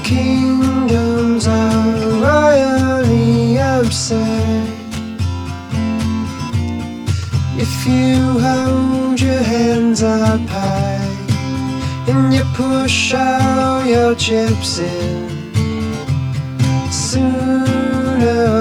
kingdoms are royally absurd. If you hold your hands up high and you push all your chips in, sooner